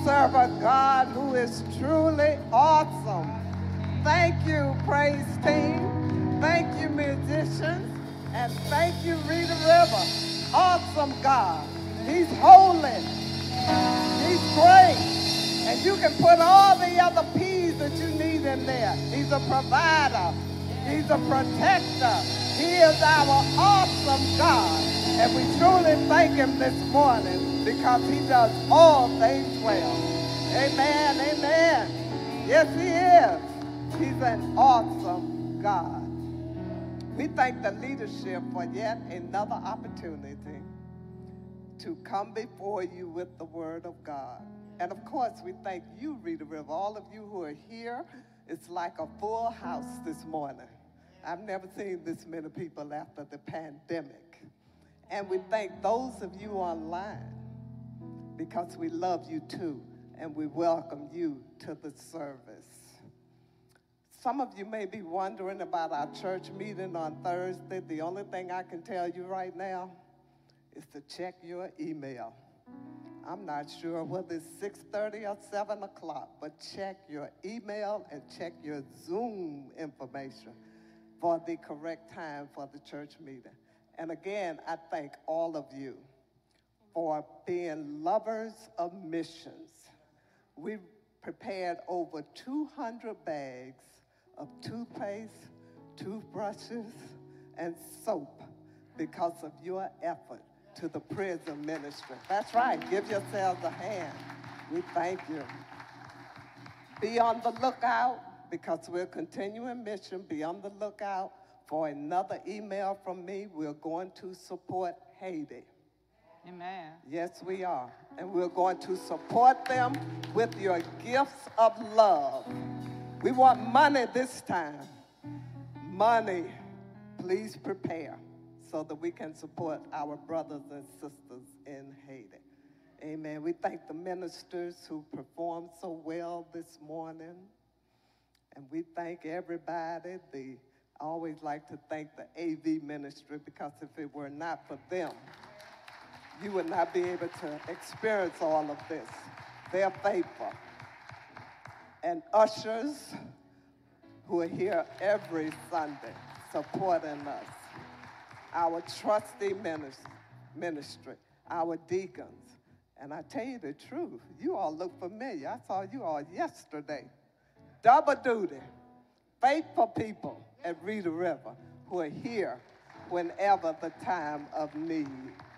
serve a God who is truly awesome. Thank you, praise team. Thank you, musicians. And thank you, Rita River. Awesome God. He's holy. He's great. And you can put all the other P's that you need in there. He's a provider. He's a protector. He is our awesome God. And we truly thank him this morning because he does all things well. Amen, amen. Yes, he is. He's an awesome God. We thank the leadership for yet another opportunity to come before you with the word of God. And of course, we thank you, Rita River, all of you who are here. It's like a full house this morning. I've never seen this many people after the pandemic. And we thank those of you online because we love you too, and we welcome you to the service. Some of you may be wondering about our church meeting on Thursday. The only thing I can tell you right now is to check your email. I'm not sure whether it's 6:30 or 7 o'clock, but check your email and check your Zoom information for the correct time for the church meeting. And again, I thank all of you for being lovers of missions. We prepared over 200 bags of toothpaste, toothbrushes, and soap because of your effort to the prison ministry. That's right. Give yourselves a hand. We thank you. Be on the lookout because we're continuing mission. Be on the lookout for another email from me. We're going to support Haiti. Amen. Yes, we are. And we're going to support them with your gifts of love. We want money this time. Money. Please prepare so that we can support our brothers and sisters in Haiti. Amen. We thank the ministers who performed so well this morning. And we thank everybody. I always like to thank the AV ministry because if it were not for them, you would not be able to experience all of this. They're faithful. And ushers who are here every Sunday supporting us. Our trustee ministry, our deacons. And I tell you the truth, you all look familiar. I saw you all yesterday. Double duty, faithful people at Rita River who are here whenever the time of need.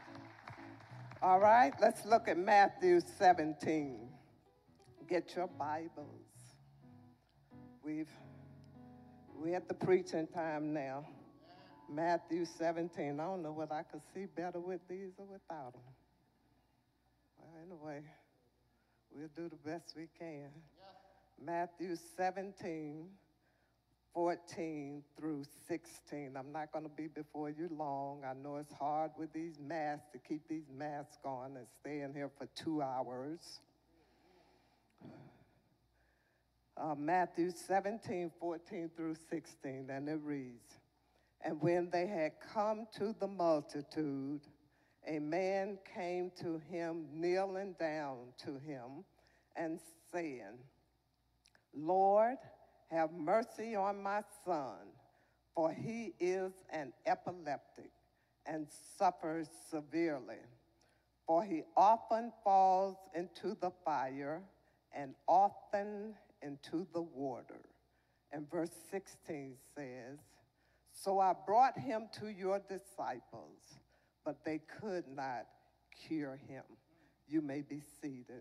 All right, let's look at Matthew 17. Get your Bibles. We're at the preaching time now. Matthew 17. I don't know whether I could see better with these or without them. Well, anyway, we'll do the best we can. Matthew 17, 14 through 16. I'm not going to be before you long. I know it's hard with these masks to keep these masks on and stay in here for 2 hours. Matthew 17, 14 through 16, and it reads, "And when they had come to the multitude, a man came to him, kneeling down to him, and saying, 'Lord, have mercy on my son, for he is an epileptic and suffers severely. For he often falls into the fire and often into the water.'" And verse 16 says, "So I brought him to your disciples, but they could not cure him." You may be seated.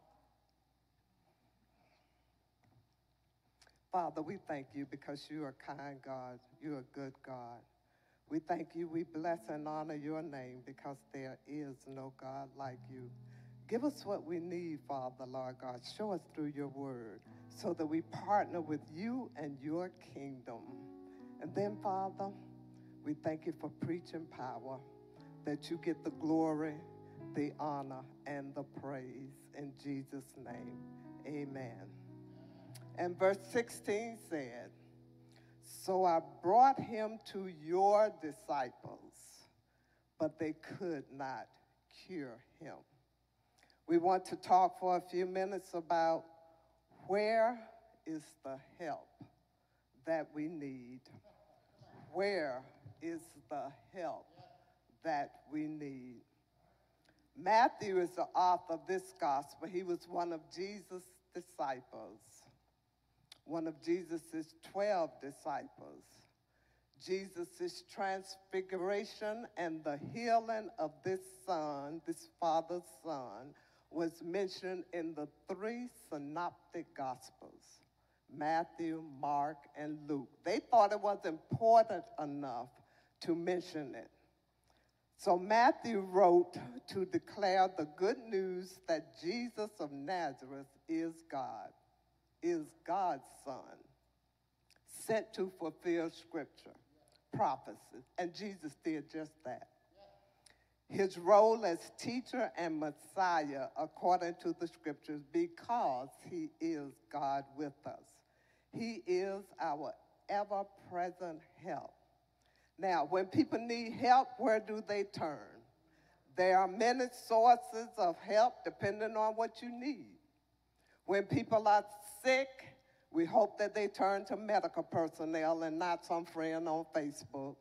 Father, we thank you because you are a kind God. You're a good God. We thank you. We bless and honor your name because there is no God like you. Give us what we need, Father, Lord God. Show us through your word so that we partner with you and your kingdom. And then, Father, we thank you for preaching power, that you get the glory, the honor, and the praise. In Jesus' name, amen. And verse 16 said, "So I brought him to your disciples, but they could not cure him." We want to talk for a few minutes about where is the help that we need. Where is the help that we need? Matthew is the author of this gospel. He was one of Jesus' disciples, one of Jesus' 12 disciples. Jesus' transfiguration and the healing of this son, this father's son, was mentioned in the 3 synoptic gospels, Matthew, Mark, and Luke. They thought it was important enough to mention it. So Matthew wrote to declare the good news that Jesus of Nazareth is God, is God's son, sent to fulfill scripture, prophecy, and Jesus did just that. His role as teacher and Messiah according to the scriptures, because he is God with us. He is our ever-present help. Now, when people need help, where do they turn? There are many sources of help depending on what you need. When people are sick, we hope that they turn to medical personnel and not some friend on Facebook.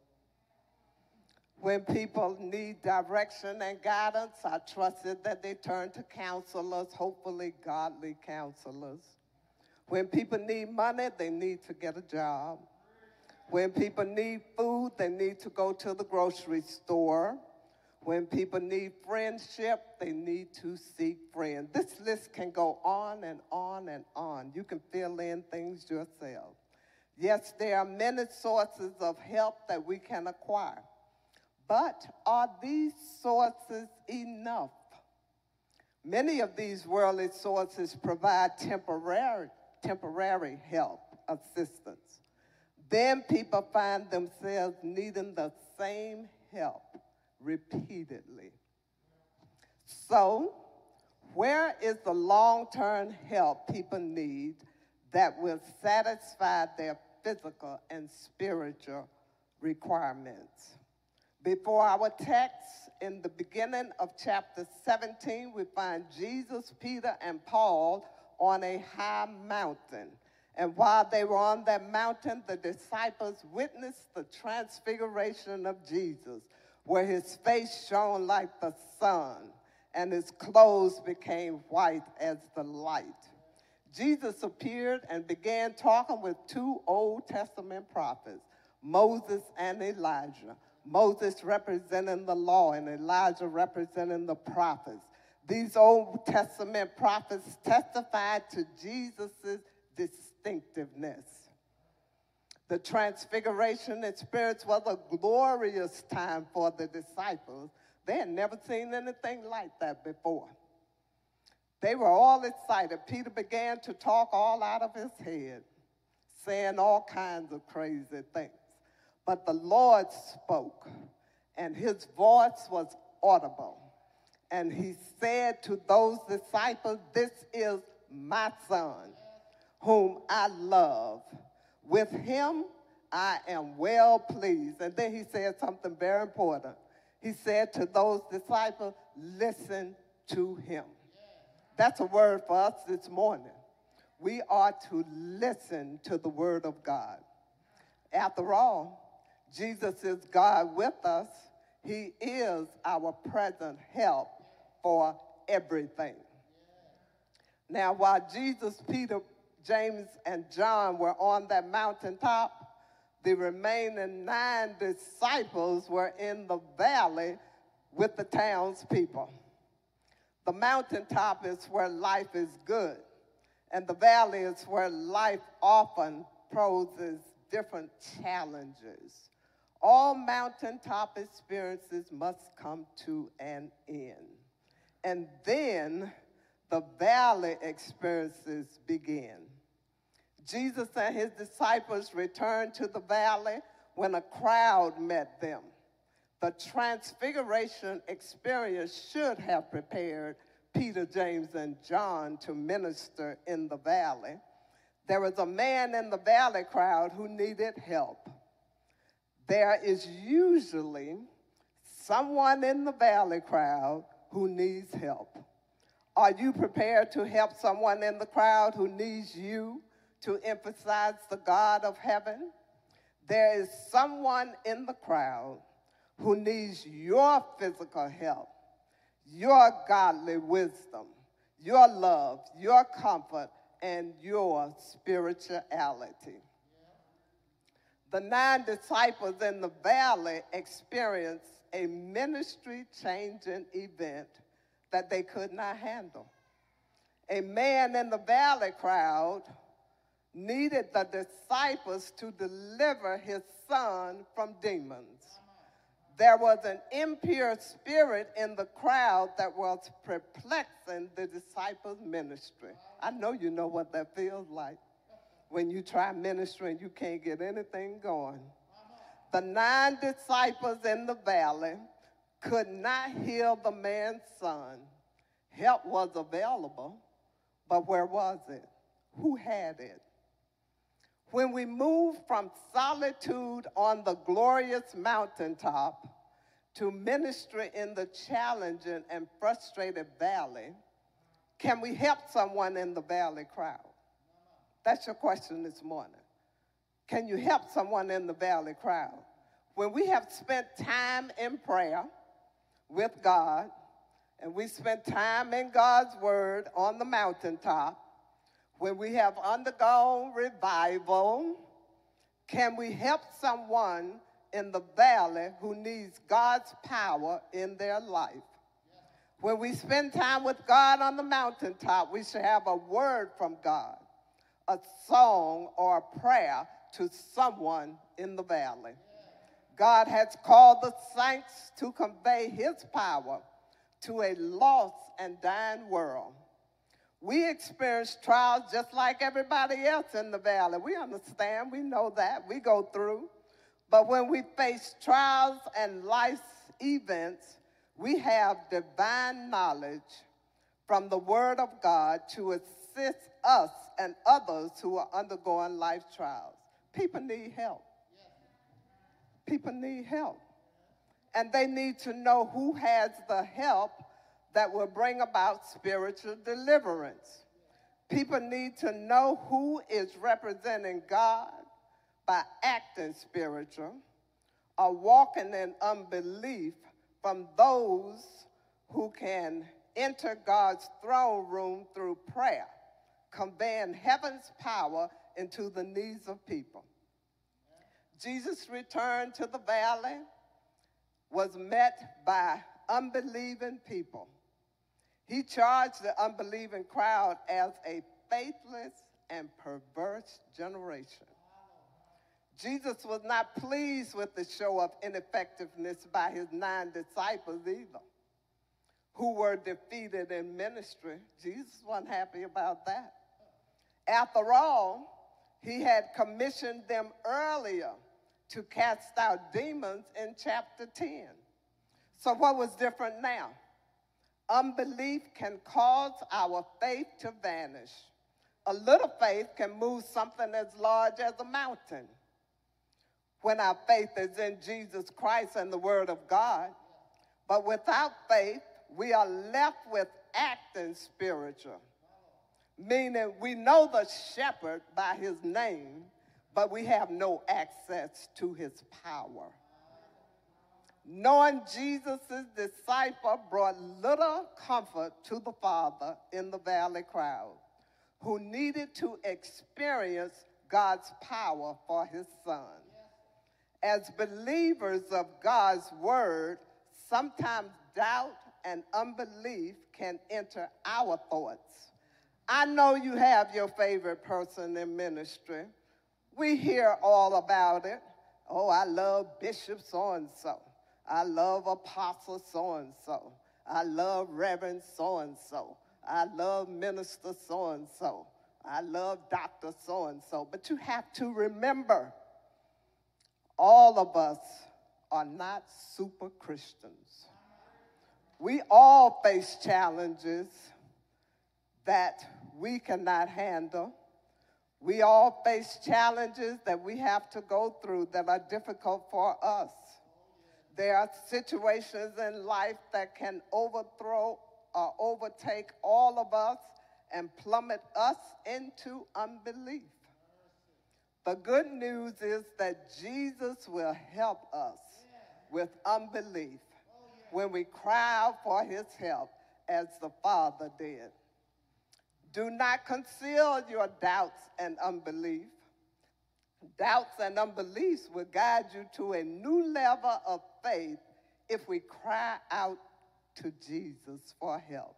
When people need direction and guidance, I trust it that they turn to counselors, hopefully godly counselors. When people need money, they need to get a job. When people need food, they need to go to the grocery store. When people need friendship, they need to seek friends. This list can go on and on and on. You can fill in things yourself. Yes, there are many sources of help that we can acquire. But are these sources enough? Many of these worldly sources provide temporary help, assistance. Then people find themselves needing the same help repeatedly. So, where is the long-term help people need that will satisfy their physical and spiritual requirements? Before our text, in the beginning of chapter 17, we find Jesus, Peter, and Paul on a high mountain. And while they were on that mountain, the disciples witnessed the transfiguration of Jesus, where his face shone like the sun, and his clothes became white as the light. Jesus appeared and began talking with 2 Old Testament prophets, Moses and Elijah. Moses representing the law and Elijah representing the prophets. These Old Testament prophets testified to Jesus' distinctiveness. The transfiguration experience was a glorious time for the disciples. They had never seen anything like that before. They were all excited. Peter began to talk all out of his head, saying all kinds of crazy things. But the Lord spoke, and his voice was audible. And he said to those disciples, "This is my son, whom I love. With him I am well pleased." And then he said something very important. He said to those disciples, "Listen to him." That's a word for us this morning. We are to listen to the word of God. After all, Jesus is God with us. He is our present help for everything. Now, while Jesus, Peter, James, and John were on that mountaintop, the remaining 9 disciples were in the valley with the townspeople. The mountaintop is where life is good, and the valley is where life often poses different challenges. All mountaintop experiences must come to an end. And then the valley experiences begin. Jesus and his disciples returned to the valley when a crowd met them. The transfiguration experience should have prepared Peter, James, and John to minister in the valley. There was a man in the valley crowd who needed help. There is usually someone in the valley crowd who needs help. Are you prepared to help someone in the crowd who needs you to emphasize the God of heaven? There is someone in the crowd who needs your physical help, your godly wisdom, your love, your comfort, and your spirituality. The 9 disciples in the valley experienced a ministry-changing event that they could not handle. A man in the valley crowd needed the disciples to deliver his son from demons. There was an impure spirit in the crowd that was perplexing the disciples' ministry. I know you know what that feels like when you try ministry and you can't get anything going. The 9 disciples in the valley could not heal the man's son. Help was available, but where was it? Who had it? When we move from solitude on the glorious mountaintop to ministry in the challenging and frustrated valley, can we help someone in the valley crowd? That's your question this morning. Can you help someone in the valley crowd? When we have spent time in prayer with God, and we spent time in God's word on the mountaintop, when we have undergone revival, can we help someone in the valley who needs God's power in their life? When we spend time with God on the mountaintop, we should have a word from God, a song or a prayer to someone in the valley. God has called the saints to convey his power to a lost and dying world. We experience trials just like everybody else in the valley. We understand, we know that, we go through. But when we face trials and life's events, we have divine knowledge from the Word of God to assist us and others who are undergoing life trials. People need help. People need help. And they need to know who has the help that will bring about spiritual deliverance. People need to know who is representing God by acting spiritual or walking in unbelief from those who can enter God's throne room through prayer, conveying heaven's power into the needs of people. Jesus' return to the valley was met by unbelieving people. He charged the unbelieving crowd as a faithless and perverse generation. Jesus was not pleased with the show of ineffectiveness by his 9 disciples either, who were defeated in ministry. Jesus wasn't happy about that. After all, he had commissioned them earlier to cast out demons in chapter 10. So what was different now? Unbelief can cause our faith to vanish. A little faith can move something as large as a mountain. When our faith is in Jesus Christ and the Word of God, but without faith, we are left with acting spiritual, meaning we know the shepherd by his name, but we have no access to his power. Knowing Jesus' disciple brought little comfort to the Father in the valley crowd, who needed to experience God's power for his Son. As believers of God's word, sometimes doubt and unbelief can enter our thoughts. I know you have your favorite person in ministry. We hear all about it. Oh, I love Bishop so-and-so. I love Apostle so-and-so. I love Reverend so-and-so. I love Minister so-and-so. I love Dr. so-and-so. But you have to remember, all of us are not super Christians. We all face challenges that we cannot handle. We all face challenges that we have to go through that are difficult for us. There are situations in life that can overthrow overtake all of us and plummet us into unbelief. The good news is that Jesus will help us with unbelief when we cry out for his help as the Father did. Do not conceal your doubts and unbelief. Doubts and unbeliefs will guide you to a new level of faith if we cry out to Jesus for help.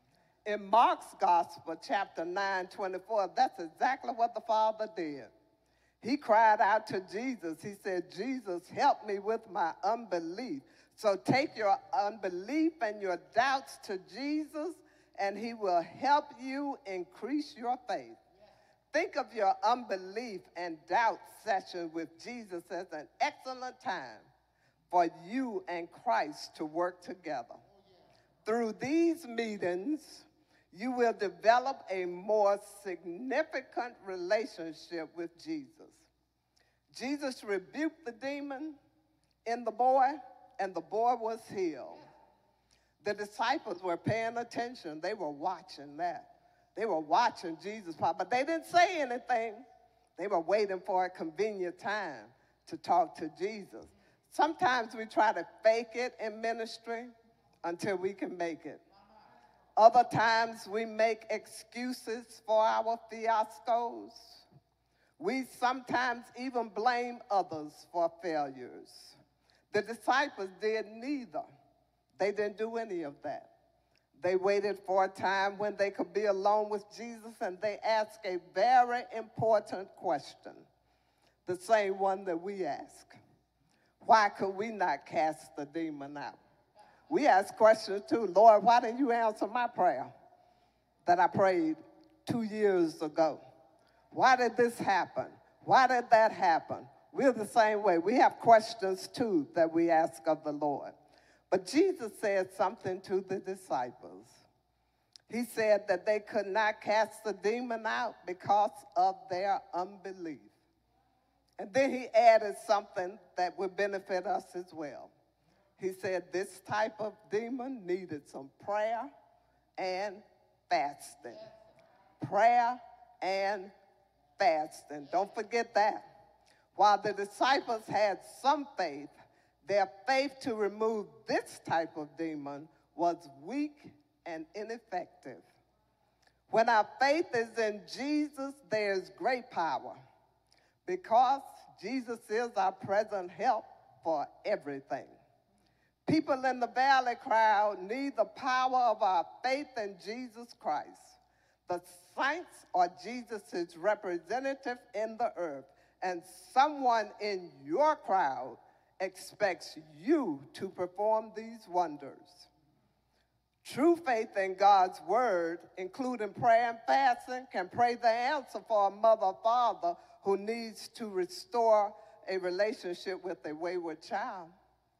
In Mark's Gospel, chapter 9:24, that's exactly what the Father did. He cried out to Jesus. He said, Jesus, help me with my unbelief. So take your unbelief and your doubts to Jesus, and he will help you increase your faith. Think of your unbelief and doubt session with Jesus as an excellent time for you and Christ to work together. Through these meetings, you will develop a more significant relationship with Jesus. Jesus rebuked the demon in the boy, and the boy was healed. The disciples were paying attention. They were watching that. They were watching Jesus, but they didn't say anything. They were waiting for a convenient time to talk to Jesus. Sometimes we try to fake it in ministry until we can make it. Other times we make excuses for our fiascos. We sometimes even blame others for failures. The disciples did neither. They didn't do any of that. They waited for a time when they could be alone with Jesus, and they asked a very important question, the same one that we ask. Why could we not cast the demon out? We ask questions too. Lord, why didn't you answer my prayer that I prayed 2 years ago? Why did this happen? Why did that happen? We're the same way. We have questions too that we ask of the Lord. But Jesus said something to the disciples. He said that they could not cast the demon out because of their unbelief. And then he added something that would benefit us as well. He said this type of demon needed some prayer and fasting. Prayer and fasting. Don't forget that. While the disciples had some faith, their faith to remove this type of demon was weak and ineffective. When our faith is in Jesus, there's great power because Jesus is our present help for everything. People in the valley crowd need the power of our faith in Jesus Christ. The saints are Jesus' representative in the earth, and someone in your crowd expects you to perform these wonders. True faith in God's word, including prayer and fasting, can pray the answer for a mother or father who needs to restore a relationship with a wayward child.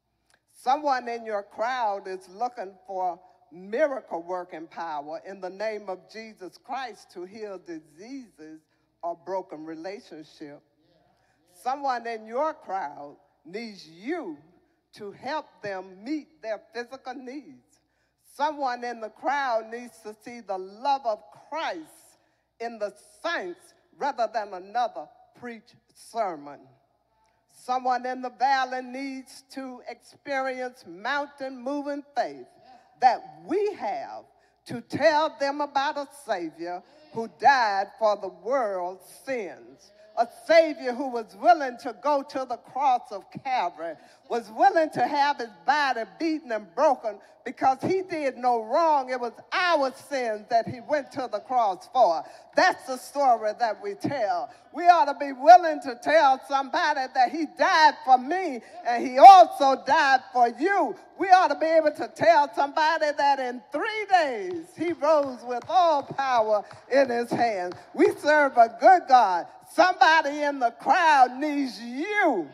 Someone in your crowd is looking for miracle working power in the name of Jesus Christ to heal diseases or broken relationships. Someone in your crowd needs you to help them meet their physical needs. Someone in the crowd needs to see the love of Christ in the saints rather than another preached sermon. Someone in the valley needs to experience mountain-moving faith that we have to tell them about a Savior who died for the world's sins. A Savior who was willing to go to the cross of Calvary, was willing to have his body beaten and broken because he did no wrong. It was our sins that he went to the cross for. That's the story that we tell. We ought to be willing to tell somebody that he died for me and he also died for you. We ought to be able to tell somebody that in 3 days he rose with all power in his hands. We serve a good God. Somebody in the crowd needs you.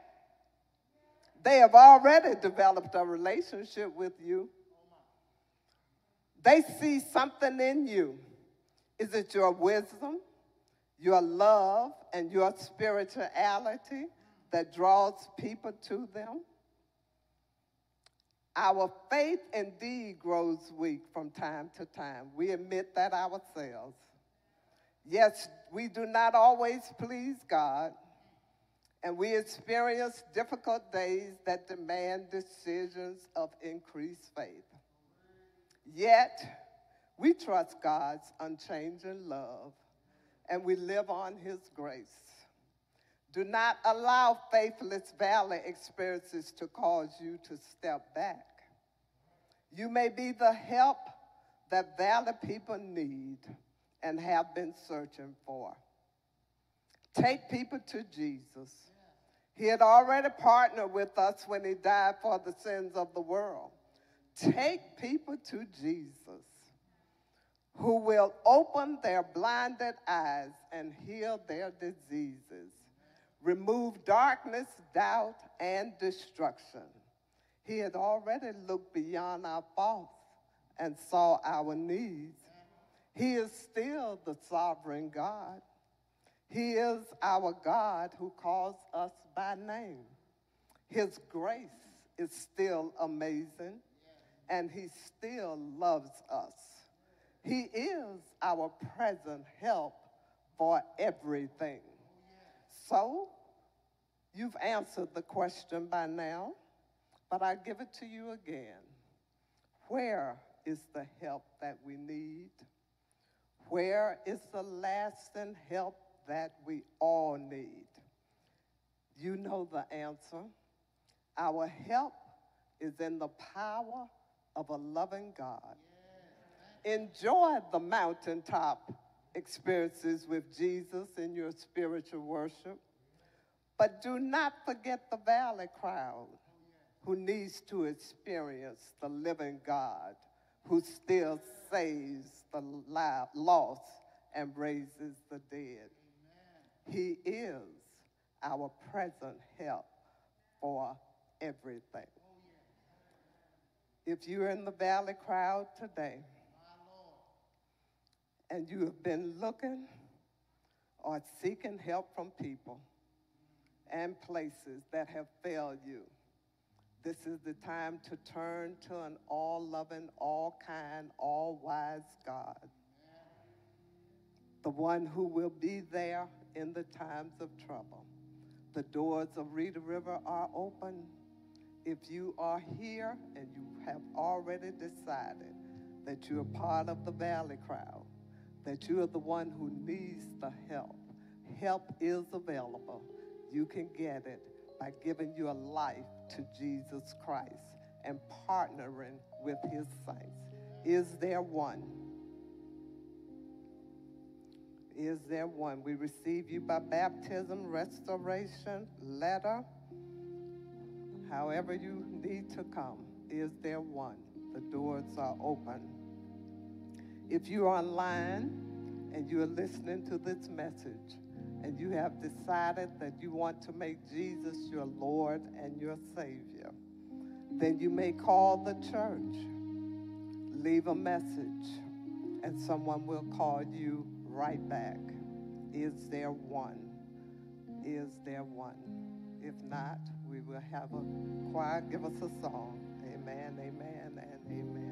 They have already developed a relationship with you. They see something in you. Is it your wisdom, your love, and your spirituality that draws people to them? Our faith indeed grows weak from time to time. We admit that ourselves. Yes, we do not always please God, and we experience difficult days that demand decisions of increased faith. Yet, we trust God's unchanging love, and we live on his grace. Do not allow faithless valley experiences to cause you to step back. You may be the help that valley people need and have been searching for. Take people to Jesus. He had already partnered with us when he died for the sins of the world. Take people to Jesus, who will open their blinded eyes and heal their diseases, remove darkness, doubt, and destruction. He had already looked beyond our faults and saw our needs. He is still the sovereign God. He is our God who calls us by name. His grace is still amazing, and he still loves us. He is our present help for everything. So, you've answered the question by now, but I give it to you again. Where is the help that we need? Where is the lasting help that we all need? You know the answer. Our help is in the power of a loving God. Enjoy the mountaintop experiences with Jesus in your spiritual worship, but do not forget the valley crowd who needs to experience the living God who still saves the lost and raises the dead. He is our present help for everything. If you're in the valley crowd today and you have been looking or seeking help from people and places that have failed you, this is the time to turn to an all-loving, all-kind, all-wise God, the one who will be there in the times of trouble. The doors of Reeder River are open. If you are here and you have already decided that you're part of the valley crowd, that you are the one who needs the help, help is available. You can get it by giving your life to Jesus Christ and partnering with his saints. Is there one? Is there one? We receive you by baptism, restoration, letter, however you need to come. Is there one? The doors are open. If you're online and you're listening to this message and you have decided that you want to make Jesus your Lord and your Savior, then you may call the church, leave a message, and someone will call you right back. Is there one? Is there one? If not, we will have a choir give us a song. Amen, amen, and amen.